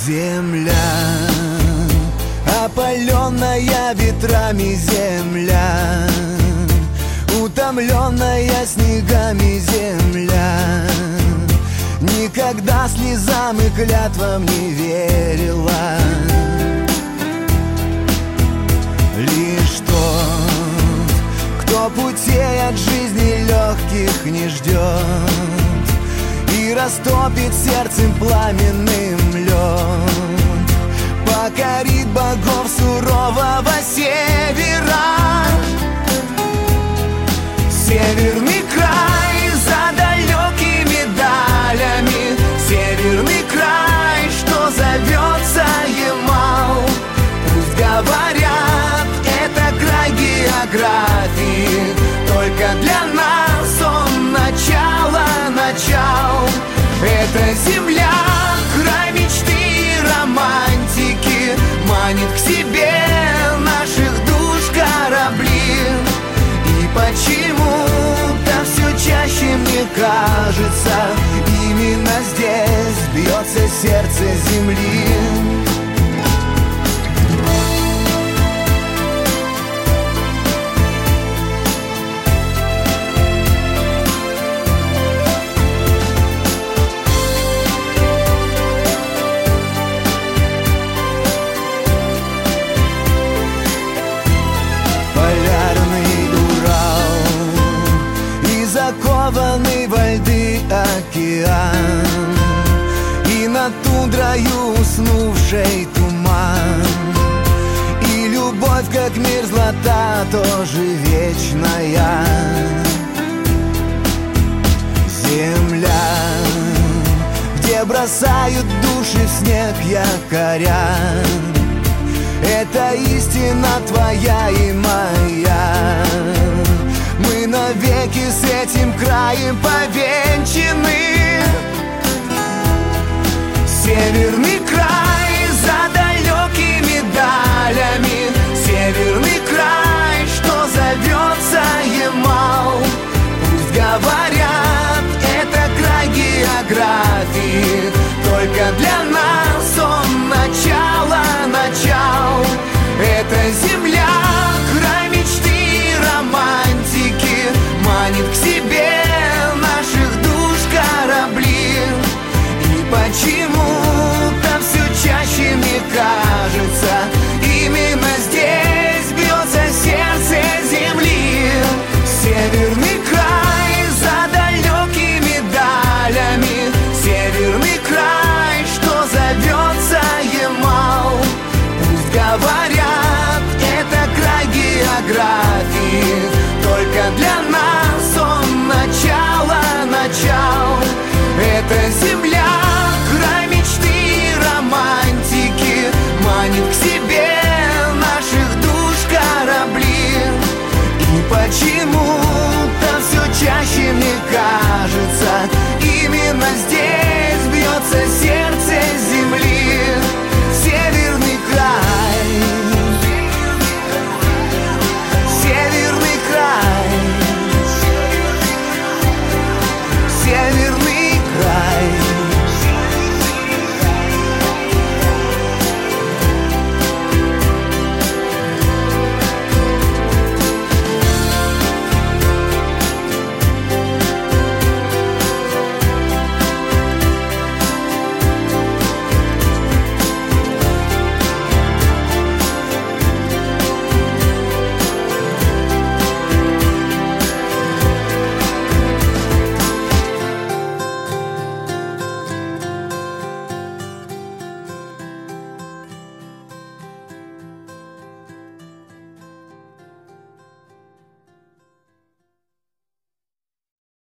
Земля, опаленная ветрами земля, утомленная снегами земля, никогда слезам и клятвам не верила. Лишь тот, кто путей от жизни легких не ждет и растопит сердцем пламенным лед, покорит богов сурового севера. Северный край за далекими далями, северный край, что зовется Ямал. Пусть говорят, это край географии, только для нас он начал. Это земля, край мечты и романтики, манит к себе наших душ корабли. И почему-то все чаще мне кажется, именно здесь бьется сердце земли. Закованный во льды океан, и над тундрою уснувший туман, и любовь, как мерзлота, тоже вечная. Земля, где бросают души в снег якоря, это истина твоя и моя. Мы навеки с этим краем повенчаны. Северный край за далекими далями, северный край, что зовется Ямал. Пусть говорят, это край географии, только для нас он начал. Это земля, край мечты и романтики, манит к себе наших душ корабли. И почему